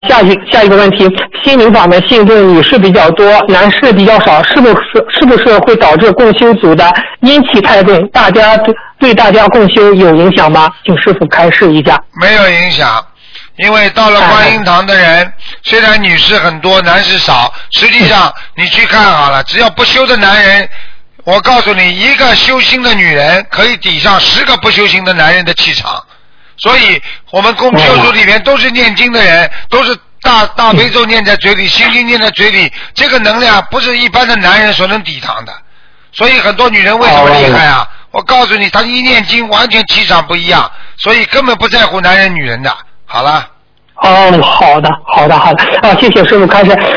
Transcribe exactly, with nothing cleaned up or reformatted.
下一下一个问题，心灵法门信众女士比较多，男士比较少，是不是是不是会导致共修组的阴气太重？大家对对大家共修有影响吗？请师傅开示一下。 没有影响，因为到了观音堂的人，哎、虽然女士很多，男士少，实际上你去看好了，只要不修的男人，我告诉你，一个修心的女人可以抵上十个不修心的男人的气场。所以我们共修组里面都是念经的人，都是大大悲咒念在嘴里，心经念在嘴里，这个能量不是一般的男人所能抵挡的。所以很多女人为什么厉害啊？我告诉你，她一念经完全气场不一样，所以根本不在乎男人女人的。好了。 哦，好的，好的，好的，啊，谢谢师傅开始。